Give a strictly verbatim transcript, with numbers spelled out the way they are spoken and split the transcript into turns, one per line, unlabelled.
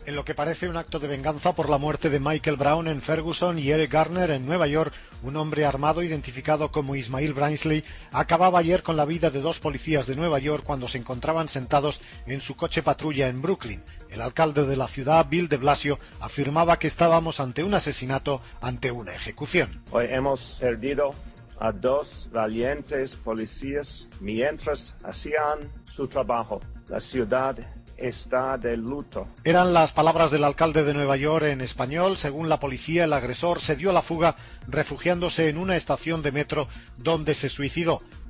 En lo que parece un acto de venganza por la muerte de Michael Brown en Ferguson y Eric Garner en Nueva York, un hombre armado identificado como Ismail Brinsley acababa ayer con la vida de dos policías de Nueva York cuando se encontraban sentados en su coche patrulla en Brooklyn. El alcalde de la ciudad, Bill de Blasio, afirmaba que estábamos ante un asesinato, ante una ejecución.
Hoy hemos perdido a dos valientes policías mientras hacían su trabajo. La ciudad está de luto.
Eran las palabras del alcalde de Nueva York en español. Según la policía, el agresor se dio a la fuga refugiándose en una estación de metro donde se suicidó.